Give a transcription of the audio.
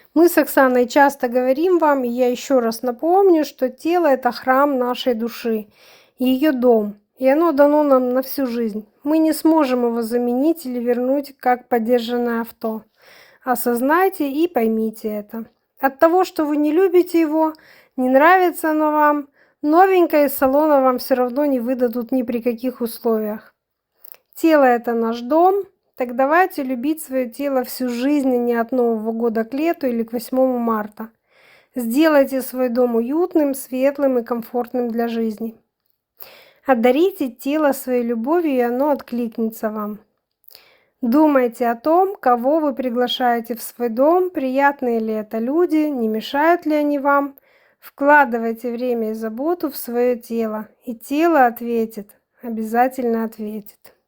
Мы с Оксаной часто говорим вам, и я еще раз напомню, что тело– это храм нашей души, ее дом, и оно дано нам на всю жизнь. Мы не сможем его заменить или вернуть, как подержанное авто. Осознайте и поймите это. От того, что вы не любите его, не нравится оно вам, новенькое из салона вам все равно не выдадут ни при каких условиях. Тело– это наш дом. Так давайте любить свое тело всю жизнь, а не от Нового года к лету или к 8 марта. Сделайте свой дом уютным, светлым и комфортным для жизни. Одарите тело своей любовью, и оно откликнется вам. Думайте о том, кого вы приглашаете в свой дом, приятные ли это люди, не мешают ли они вам. Вкладывайте время и заботу в свое тело, и тело ответит, обязательно ответит.